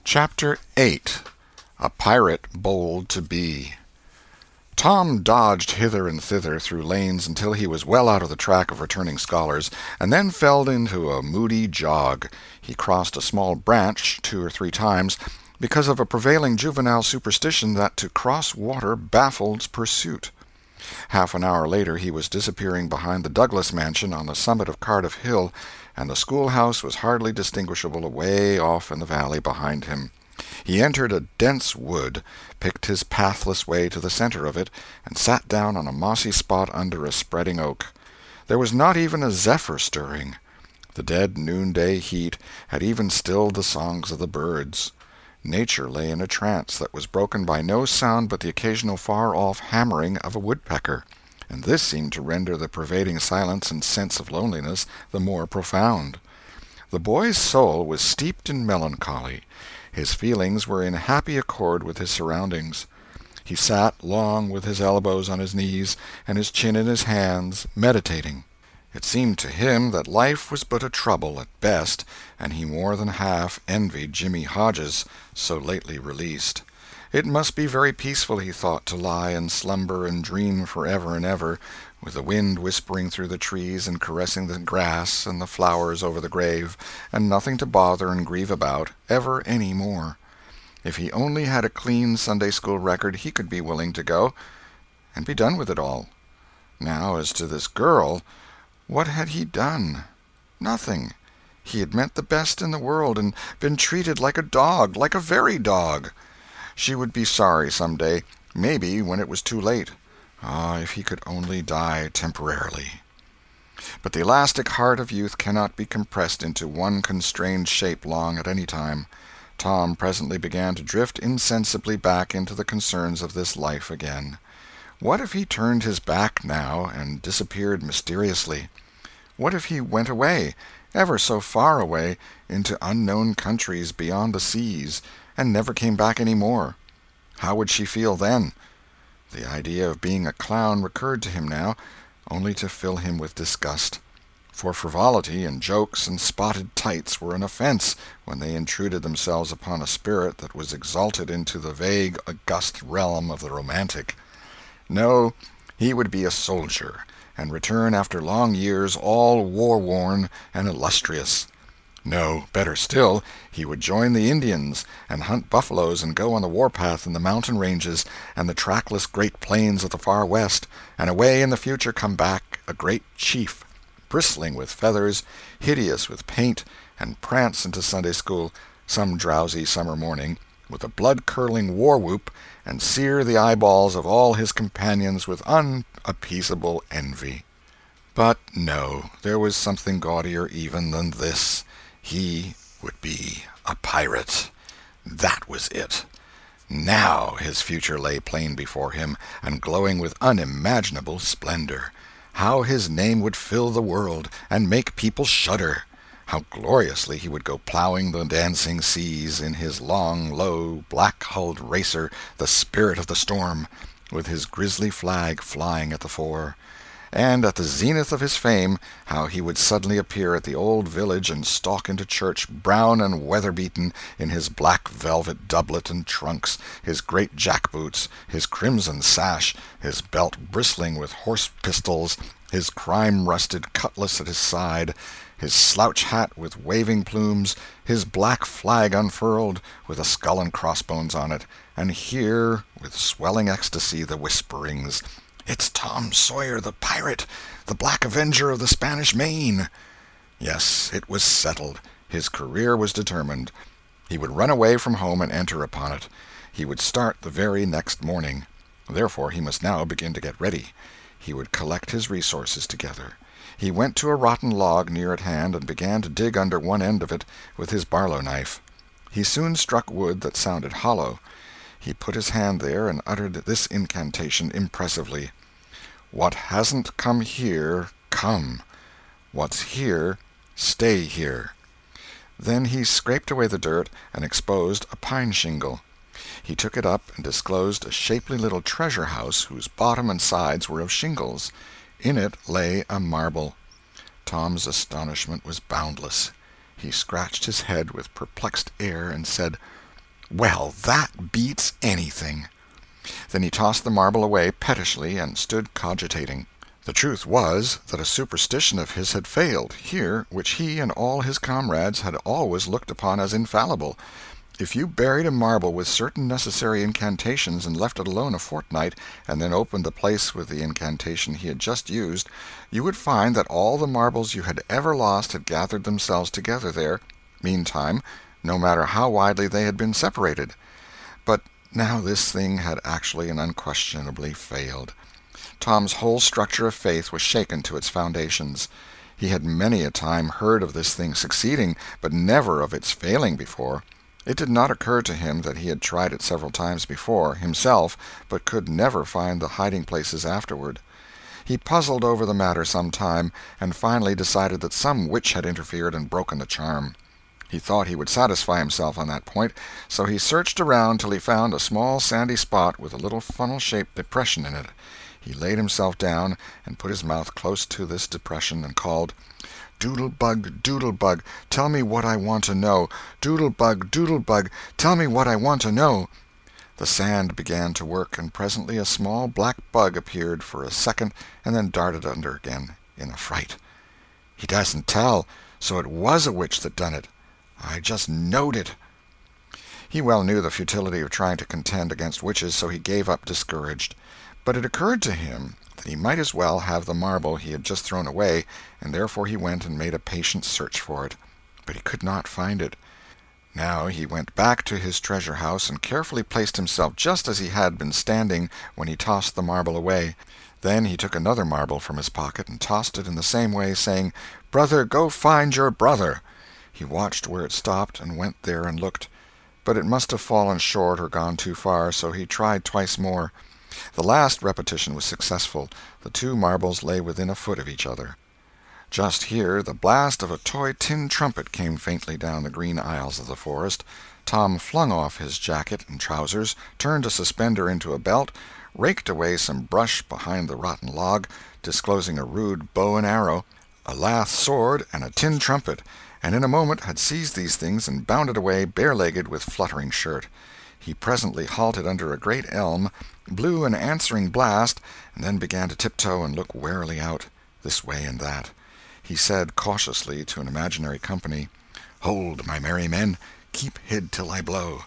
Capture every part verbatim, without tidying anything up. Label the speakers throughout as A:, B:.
A: Chapter eight. A Pirate Bold to Be. Tom dodged hither and thither through lanes until he was well out of the track of returning scholars, and then fell into a moody jog. He crossed a small branch two or three times, because of a prevailing juvenile superstition that to cross water baffled pursuit. Half an hour later he was disappearing behind the Douglas mansion on the summit of Cardiff Hill, and the schoolhouse was hardly distinguishable away off in the valley behind him. He entered a dense wood, picked his pathless way to the center of it, and sat down on a mossy spot under a spreading oak. There was not even a zephyr stirring. The dead noonday heat had even stilled the songs of the birds. Nature lay in a trance that was broken by no sound but the occasional far-off hammering of a woodpecker, and this seemed to render the pervading silence and sense of loneliness the more profound. The boy's soul was steeped in melancholy. His feelings were in happy accord with his surroundings. He sat long with his elbows on his knees and his chin in his hands, meditating. It seemed to him that life was but a trouble at best, and he more than half envied Jimmy Hodges, so lately released. It must be very peaceful, he thought, to lie and slumber and dream forever and ever, with the wind whispering through the trees and caressing the grass and the flowers over the grave, and nothing to bother and grieve about, ever any more. If he only had a clean Sunday-school record, he could be willing to go, and be done with it all. Now, as to this girl, what had he done? Nothing. He had meant the best in the world, and been treated like a dog, like a very dog. She would be sorry some day, maybe when it was too late. Ah, if he could only die temporarily. But the elastic heart of youth cannot be compressed into one constrained shape long at any time. Tom presently began to drift insensibly back into the concerns of this life again. What if he turned his back now and disappeared mysteriously? What if he went away, ever so far away, into unknown countries beyond the seas, and never came back any more? How would she feel then? The idea of being a clown recurred to him now, only to fill him with disgust. For frivolity and jokes and spotted tights were an offense when they intruded themselves upon a spirit that was exalted into the vague, august realm of the romantic. No, he would be a soldier, and return after long years all war-worn and illustrious. No, better still, he would join the Indians, and hunt buffaloes and go on the warpath in the mountain ranges and the trackless great plains of the far west, and away in the future come back a great chief, bristling with feathers, hideous with paint, and prance into Sunday-school some drowsy summer morning, with a blood-curdling war-whoop, and sear the eyeballs of all his companions with unappeasable envy. But no, there was something gaudier even than this. He would be a pirate. That was it. Now his future lay plain before him, and glowing with unimaginable splendor. How his name would fill the world, and make people shudder! How gloriously he would go plowing the dancing seas in his long, low, black-hulled racer, the Spirit of the Storm, with his grisly flag flying at the fore. And at the zenith of his fame, how he would suddenly appear at the old village and stalk into church, brown and weather-beaten, in his black velvet doublet and trunks, his great jack-boots, his crimson sash, his belt bristling with horse-pistols, his crime-rusted cutlass at his side, his slouch hat with waving plumes, his black flag unfurled, with a skull and crossbones on it, and hear, with swelling ecstasy, the whisperings, "It's Tom Sawyer the pirate, the Black Avenger of the Spanish Main!" Yes, it was settled. His career was determined. He would run away from home and enter upon it. He would start the very next morning. Therefore he must now begin to get ready. He would collect his resources together. He went to a rotten log near at hand and began to dig under one end of it with his Barlow knife. He soon struck wood that sounded hollow. He put his hand there and uttered this incantation impressively: "What hasn't come here, come. What's here, stay here." Then he scraped away the dirt and exposed a pine shingle. He took it up and disclosed a shapely little treasure-house whose bottom and sides were of shingles. In it lay a marble. Tom's astonishment was boundless. He scratched his head with perplexed air and said, "Well, that beats anything." Then he tossed the marble away pettishly and stood cogitating. The truth was that a superstition of his had failed, here, which he and all his comrades had always looked upon as infallible. If you buried a marble with certain necessary incantations and left it alone a fortnight, and then opened the place with the incantation he had just used, you would find that all the marbles you had ever lost had gathered themselves together there, meantime, no matter how widely they had been separated. But now this thing had actually and unquestionably failed. Tom's whole structure of faith was shaken to its foundations. He had many a time heard of this thing succeeding, but never of its failing before. It did not occur to him that he had tried it several times before, himself, but could never find the hiding-places afterward. He puzzled over the matter some time, and finally decided that some witch had interfered and broken the charm. He thought he would satisfy himself on that point, so he searched around till he found a small sandy spot with a little funnel-shaped depression in it. He laid himself down and put his mouth close to this depression and called, "Doodle-bug, Doodle-bug, tell me what I want to know. Doodle-bug, Doodle-bug, tell me what I want to know." The sand began to work, and presently a small black bug appeared for a second and then darted under again in a fright. "He doesn't tell, so it was a witch that done it. I just knowed it." He well knew the futility of trying to contend against witches, so he gave up discouraged. But it occurred to him that he might as well have the marble he had just thrown away, and therefore he went and made a patient search for it. But he could not find it. Now he went back to his treasure-house and carefully placed himself just as he had been standing when he tossed the marble away. Then he took another marble from his pocket and tossed it in the same way, saying, "Brother, go find your brother." He watched where it stopped, and went there and looked. But it must have fallen short or gone too far, so he tried twice more. The last repetition was successful. The two marbles lay within a foot of each other. Just here the blast of a toy tin trumpet came faintly down the green aisles of the forest. Tom flung off his jacket and trousers, turned a suspender into a belt, raked away some brush behind the rotten log, disclosing a rude bow and arrow, a lath sword, and a tin trumpet, and in a moment had seized these things and bounded away bare-legged with fluttering shirt. He presently halted under a great elm, blew an answering blast, and then began to tiptoe and look warily out, this way and that. He said cautiously to an imaginary company, "Hold, my merry men, keep hid till I blow."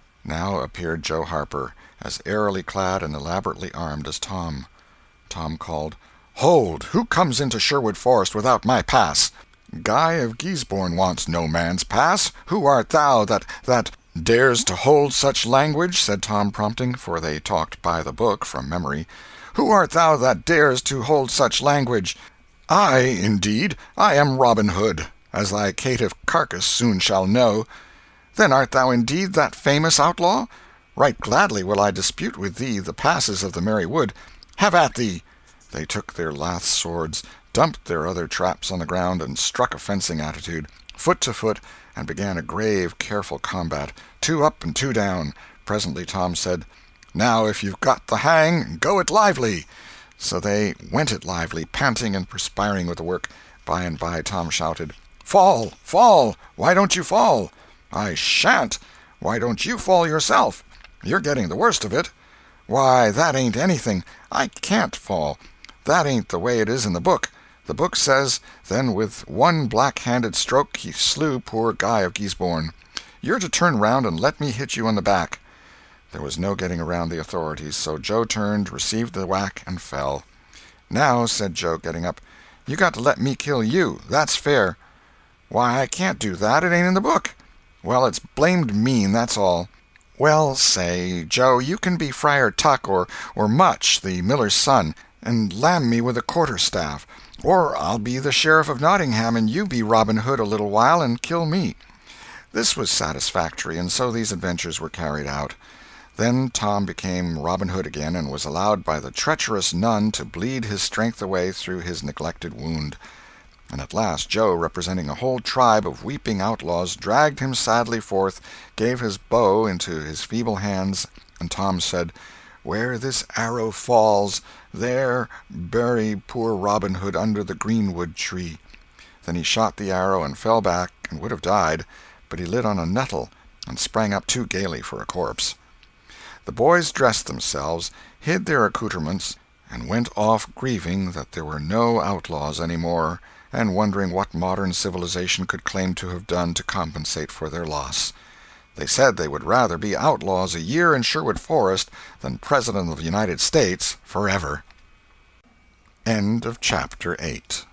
A: Now appeared Joe Harper, as airily clad and elaborately armed as Tom. Tom called, "Hold! Who comes into Sherwood Forest without my pass?" "Guy of Geesbourne wants no man's pass. Who art thou that, that—" "Dares to hold such language?" said Tom, prompting, for they talked by the book from memory. "Who art thou that dares to hold such language?" "I, indeed. I am Robin Hood, as thy caitiff carcass soon shall know." "Then art thou indeed that famous outlaw? Right gladly will I dispute with thee the passes of the merry wood. Have at thee!" They took their lath swords, dumped their other traps on the ground, and struck a fencing attitude, foot to foot, and began a grave, careful combat, two up and two down. Presently Tom said, "Now if you've got the hang, go it lively." So they went it lively, panting and perspiring with the work. By and by Tom shouted, "Fall! Fall! Why don't you fall?" "I shan't! Why don't you fall yourself? You're getting the worst of it." "Why, that ain't anything. I can't fall. That ain't the way it is in the book. The book says, then with one black-handed stroke he slew poor Guy of Geesbourne. You're to turn round and let me hit you on the back." There was no getting around the authorities, so Joe turned, received the whack, and fell. "Now," said Joe, getting up, "you got to let me kill you. That's fair." "Why, I can't do that. It ain't in the book." "Well, it's blamed mean, that's all." "Well, say, Joe, you can be Friar Tuck or, or Much, the miller's son, and lam me with a quarter-staff. Or I'll be the Sheriff of Nottingham, and you be Robin Hood a little while and kill me." This was satisfactory, and so these adventures were carried out. Then Tom became Robin Hood again, and was allowed by the treacherous nun to bleed his strength away through his neglected wound. And at last Joe, representing a whole tribe of weeping outlaws, dragged him sadly forth, gave his bow into his feeble hands, and Tom said, "Where this arrow falls, there bury poor Robin Hood under the greenwood tree." Then he shot the arrow and fell back and would have died, but he lit on a nettle, and sprang up too gaily for a corpse. The boys dressed themselves, hid their accoutrements, and went off grieving that there were no outlaws any more, and wondering what modern civilization could claim to have done to compensate for their loss. They said they would rather be outlaws a year in Sherwood Forest than President of the United States forever. End of chapter eight.